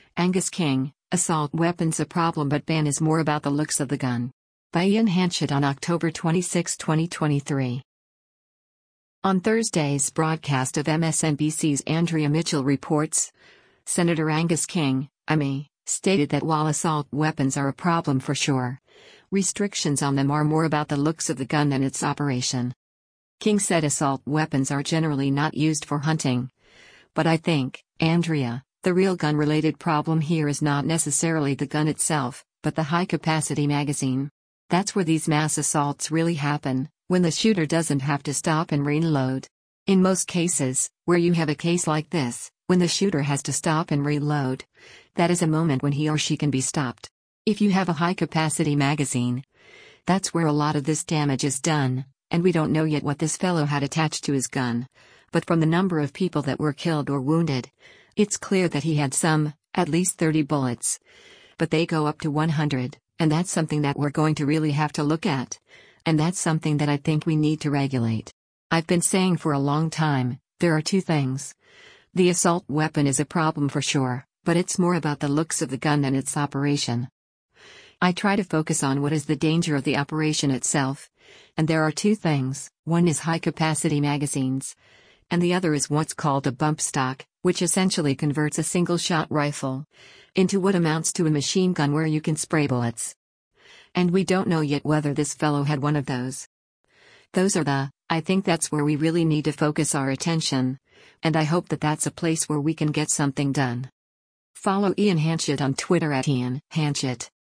Angus King, Assault Weapons a Problem but Ban is More About the Looks of the Gun. By Ian Hanchett on October 26, 2023. On Thursday's broadcast of MSNBC's Andrea Mitchell Reports, Senator Angus King, ME, stated that while assault weapons are a problem for sure, restrictions on them are more about the looks of the gun than its operation. King said assault weapons are generally not used for hunting. But I think, Andrea, the real gun-related problem here is not necessarily the gun itself, but the high-capacity magazine. That's where these mass assaults really happen, when the shooter doesn't have to stop and reload. In most cases, where you have a case like this, when the shooter has to stop and reload, that is a moment when he or she can be stopped. If you have a high-capacity magazine, that's where a lot of this damage is done, and we don't know yet what this fellow had attached to his gun. But from the number of people that were killed or wounded, it's clear that he had at least 30 bullets. But they go up to 100, and that's something that we're going to really have to look at. And that's something that I think we need to regulate. I've been saying for a long time, there are two things. The assault weapon is a problem for sure, but it's more about the looks of the gun than its operation. I try to focus on what is the danger of the operation itself. And there are two things, one is high-capacity magazines, and the other is what's called a bump stock, which essentially converts a single-shot rifle into what amounts to a machine gun where you can spray bullets. And we don't know yet whether this fellow had one of those. I think that's where we really need to focus our attention, and I hope that that's a place where we can get something done. Follow Ian Hanchett on Twitter @Ian Hanchett.